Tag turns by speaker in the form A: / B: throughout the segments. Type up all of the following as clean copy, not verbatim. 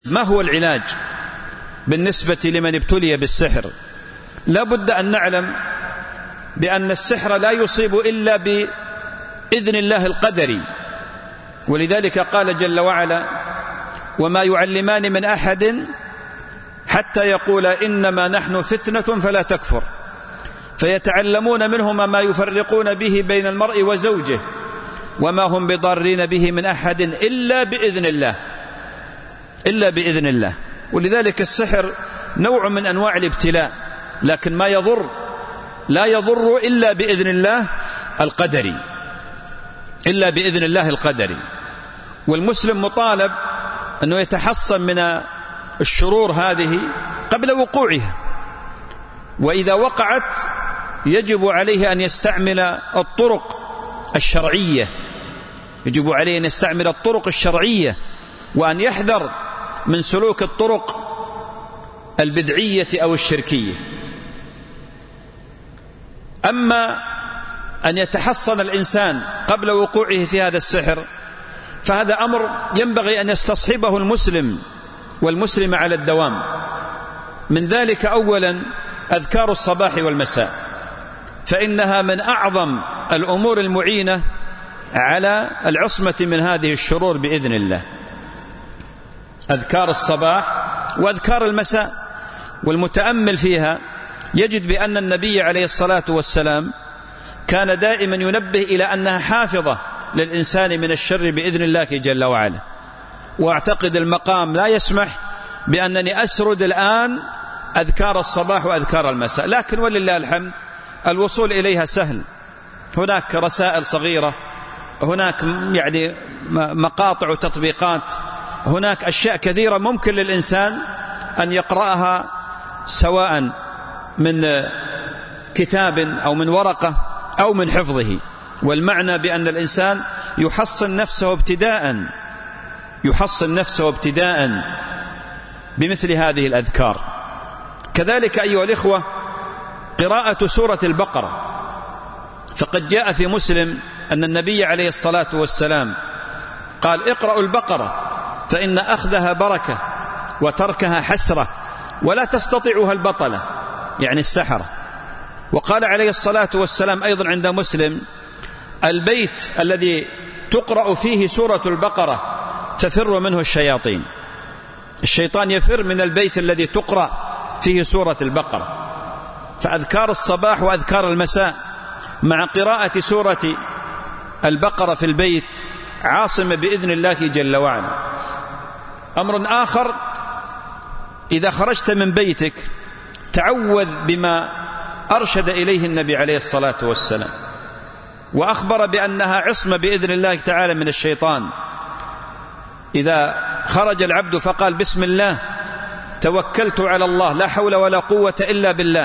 A: ما هو العلاج بالنسبة لمن ابتلي بالسحر؟ لا بد أن نعلم بأن السحر لا يصيب إلا بإذن الله القدري، ولذلك قال جل وعلا: وما يعلمان من أحد حتى يقول إنما نحن فتنة فلا تكفر، فيتعلمون منهما ما يفرقون به بين المرء وزوجه وما هم بضارين به من أحد إلا بإذن الله. ولذلك السحر نوع من أنواع الابتلاء، لكن ما لا يضر إلا بإذن الله القدري. والمسلم مطالب أنه يتحصن من الشرور هذه قبل وقوعها، وإذا وقعت يجب عليه أن يستعمل الطرق الشرعية، وأن يحذر من سلوك الطرق البدعية أو الشركية. أما أن يتحصن الإنسان قبل وقوعه في هذا السحر فهذا أمر ينبغي أن يستصحبه المسلم والمسلم على الدوام. من ذلك أولا أذكار الصباح والمساء، فإنها من أعظم الأمور المعينة على العصمة من هذه الشرور بإذن الله. أذكار الصباح وأذكار المساء، والمتأمل فيها يجد بأن النبي عليه الصلاة والسلام كان دائما ينبه إلى أنها حافظة للإنسان من الشر بإذن الله جل وعلا. وأعتقد المقام لا يسمح بأنني أسرد الآن أذكار الصباح وأذكار المساء، لكن ولله الحمد الوصول إليها سهل. هناك رسائل صغيرة، هناك مقاطع وتطبيقات، هناك أشياء كثيرة ممكن للإنسان أن يقرأها سواء من كتاب أو من ورقة أو من حفظه. والمعنى بأن الإنسان يحصن نفسه ابتداء بمثل هذه الأذكار. كذلك أيها الإخوة قراءة سورة البقرة، فقد جاء في مسلم أن النبي عليه الصلاة والسلام قال: اقرأوا البقرة فإن أخذها بركة وتركها حسرة ولا تستطيعها البطلة، يعني السحرة. وقال عليه الصلاة والسلام أيضا عند مسلم: البيت الذي تقرأ فيه سورة البقرة تفر منه الشياطين. الشيطان يفر من البيت الذي تقرأ فيه سورة البقرة. فأذكار الصباح وأذكار المساء مع قراءة سورة البقرة في البيت عاصمة بإذن الله جل وعلا. أمر آخر: إذا خرجت من بيتك تعوذ بما أرشد إليه النبي عليه الصلاة والسلام، وأخبر بأنها عصمة بإذن الله تعالى من الشيطان. إذا خرج العبد فقال: بسم الله توكلت على الله لا حول ولا قوة إلا بالله،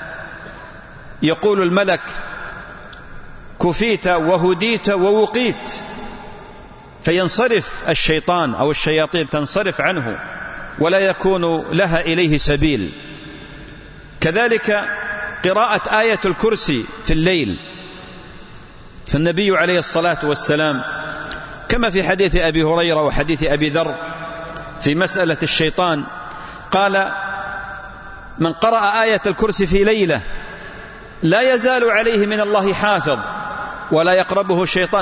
A: يقول الملك: كفيت وهديت ووقيت، فينصرف الشيطان أو الشياطين تنصرف عنه ولا يكون لها إليه سبيل. كذلك قراءة آية الكرسي في الليل، فالنبي عليه الصلاة والسلام كما في حديث أبي هريرة وحديث أبي ذر في مسألة الشيطان قال: من قرأ آية الكرسي في ليلة لا يزال عليه من الله حافظ ولا يقربه شيطان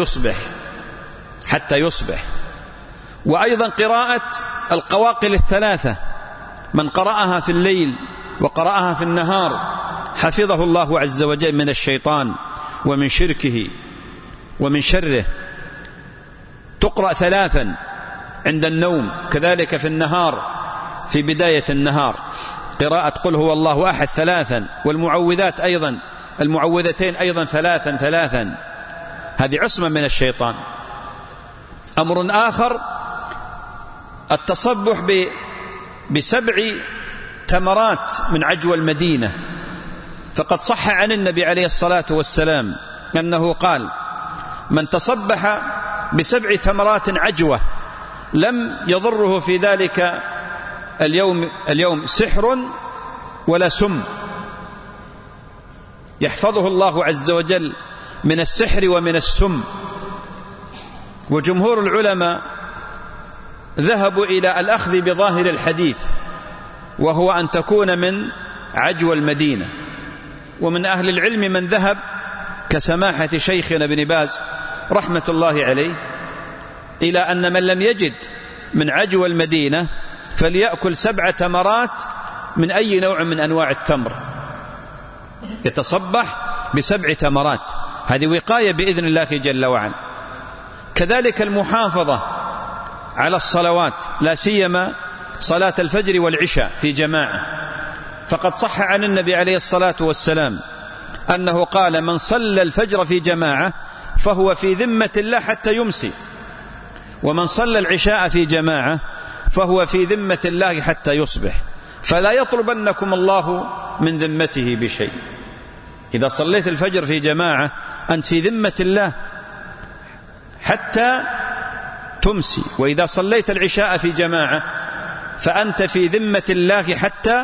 A: حتى يصبح. وأيضا قراءة القواقل الثلاثة، من قرأها في الليل وقرأها في النهار حفظه الله عز وجل من الشيطان ومن شركه ومن شره. تقرأ 3 عند النوم، كذلك في النهار في بداية النهار قراءة قل هو الله أحد 3، والمعوذات أيضا، المعوذتين أيضا 3، هذه عصمة من الشيطان. أمر آخر: التصبح ب7 تمرات من عجوى المدينة، فقد صح عن النبي عليه الصلاة والسلام أنه قال: من تصبح ب7 تمرات عجوة لم يضره في ذلك اليوم سحر ولا سم، يحفظه الله عز وجل من السحر ومن السم. وجمهور العلماء ذهبوا إلى الأخذ بظاهر الحديث، وهو أن تكون من عجوى المدينة. ومن أهل العلم من ذهب كسماحة شيخنا ابن باز رحمة الله عليه إلى أن من لم يجد من عجوى المدينة فليأكل 7 تمرات من أي نوع من أنواع التمر، يتصبح ب7 تمرات، هذه وقاية بإذن الله جل وعلا. كذلك المحافظة على الصلوات، لا سيما صلاة الفجر والعشاء في جماعة، فقد صح عن النبي عليه الصلاة والسلام أنه قال: من صلى الفجر في جماعة فهو في ذمة الله حتى يمسي، ومن صلى العشاء في جماعة فهو في ذمة الله حتى يصبح، فلا يطلبنكم الله من ذمته بشيء. إذا صليت الفجر في جماعة أنت في ذمة الله حتى تمسي، وإذا صليت العشاء في جماعة فأنت في ذمة الله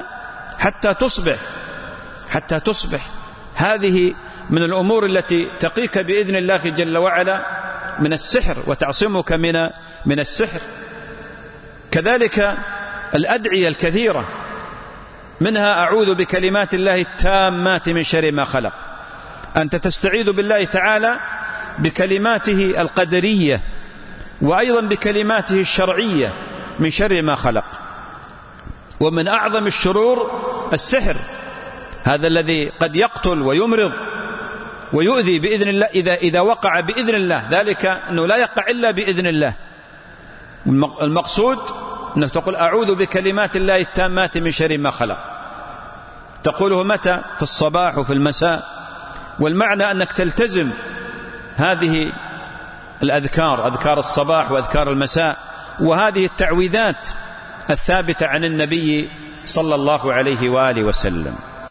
A: حتى تصبح. هذه من الأمور التي تقيك بإذن الله جل وعلا من السحر وتعصمك من السحر. كذلك الأدعية الكثيرة، منها أعوذ بكلمات الله التامات من شر ما خلق، أنت تستعيذ بالله تعالى بكلماته القدرية وأيضا بكلماته الشرعية من شر ما خلق. ومن أعظم الشرور السحر، هذا الذي قد يقتل ويمرض ويؤذي بإذن الله إذا وقع بإذن الله، ذلك أنه لا يقع إلا بإذن الله. المقصود أنك تقول أعوذ بكلمات الله التامات من شر ما خلق، تقوله متى؟ في الصباح وفي المساء. والمعنى أنك تلتزم هذه الأذكار، أذكار الصباح وأذكار المساء، وهذه التعويذات الثابتة عن النبي صلى الله عليه وآله وسلم.